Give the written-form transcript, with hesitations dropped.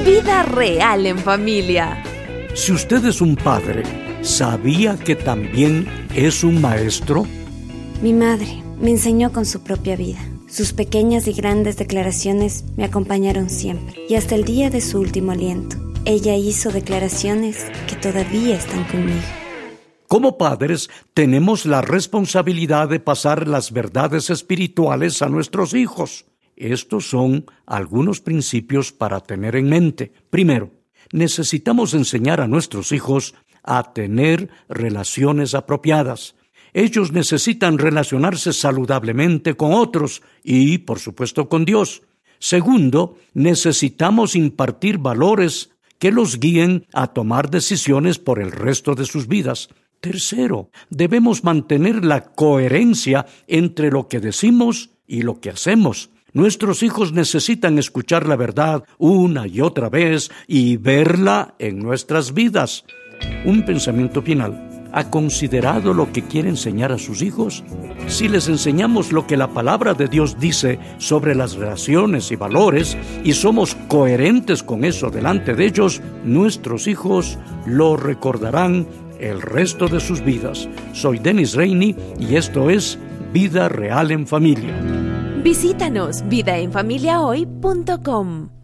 Vida real en familia. Si usted es un padre, ¿sabía que también es un maestro? Mi madre me enseñó con su propia vida. Sus pequeñas y grandes declaraciones me acompañaron siempre, y hasta el día de su último aliento. Ella hizo declaraciones que todavía están conmigo. Como padres, tenemos la responsabilidad de pasar las verdades espirituales a nuestros hijos. Estos son algunos principios para tener en mente. Primero, necesitamos enseñar a nuestros hijos a tener relaciones apropiadas. Ellos necesitan relacionarse saludablemente con otros y, por supuesto, con Dios. Segundo, necesitamos impartir valores que los guíen a tomar decisiones por el resto de sus vidas. Tercero, debemos mantener la coherencia entre lo que decimos y lo que hacemos. Nuestros hijos necesitan escuchar la verdad una y otra vez y verla en nuestras vidas. Un pensamiento final. ¿Ha considerado lo que quiere enseñar a sus hijos? Si les enseñamos lo que la palabra de Dios dice sobre las relaciones y valores y somos coherentes con eso delante de ellos, nuestros hijos lo recordarán el resto de sus vidas. Soy Dennis Rainey y esto es Vida Real en Familia. Visítanos vidaenfamiliahoy.com.